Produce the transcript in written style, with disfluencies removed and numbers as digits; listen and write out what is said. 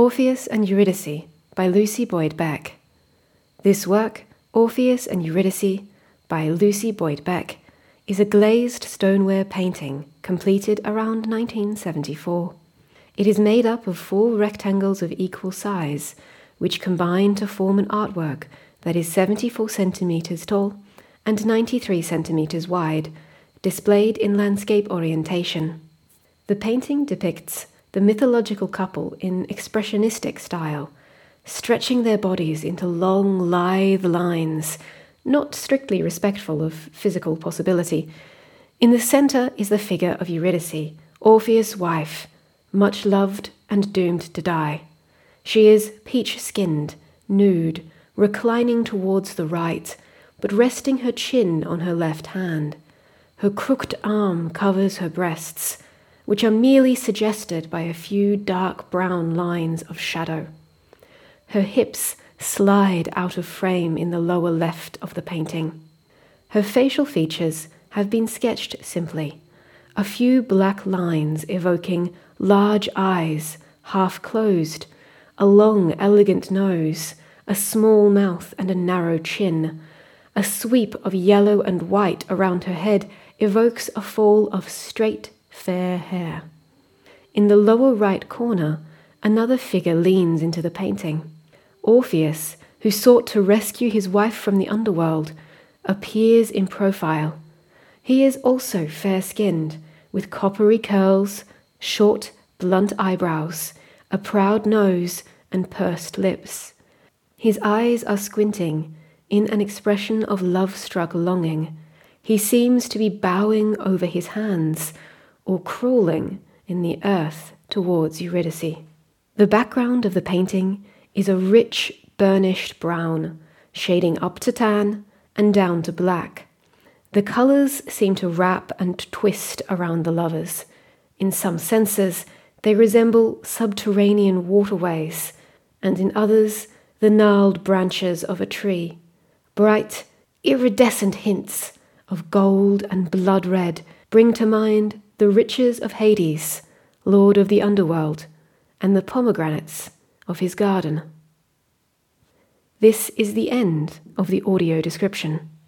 Orpheus and Eurydice by Lucy Boyd Beck. This work, Orpheus and Eurydice by Lucy Boyd Beck, is a glazed stoneware painting completed around 1974. It is made up of 4 rectangles of equal size, which combine to form an artwork that is 74 centimeters tall and 93 centimeters wide, displayed in landscape orientation. The painting depicts the mythological couple in expressionistic style, stretching their bodies into long, lithe lines, not strictly respectful of physical possibility. In the center is the figure of Eurydice, Orpheus' wife, much loved and doomed to die. She is peach-skinned, nude, reclining towards the right, but resting her chin on her left hand. Her crooked arm covers her breasts, which are merely suggested by a few dark brown lines of shadow. Her hips slide out of frame in the lower left of the painting. Her facial features have been sketched simply, a few black lines evoking large eyes, half closed, a long, elegant nose, a small mouth and a narrow chin. A sweep of yellow and white around her head evokes a fall of straight, fair hair. In the lower right corner, another figure leans into the painting. Orpheus, who sought to rescue his wife from the underworld, appears in profile. He is also fair-skinned, with coppery curls, short, blunt eyebrows, a proud nose, and pursed lips. His eyes are squinting in an expression of love-struck longing. He seems to be bowing over his hands, or crawling in the earth towards Eurydice. The background of the painting is a rich, burnished brown, shading up to tan and down to black. The colors seem to wrap and twist around the lovers. In some senses, they resemble subterranean waterways, and in others, the gnarled branches of a tree. Bright, iridescent hints of gold and blood red bring to mind the riches of Hades, lord of the underworld, and the pomegranates of his garden. This is the end of the audio description.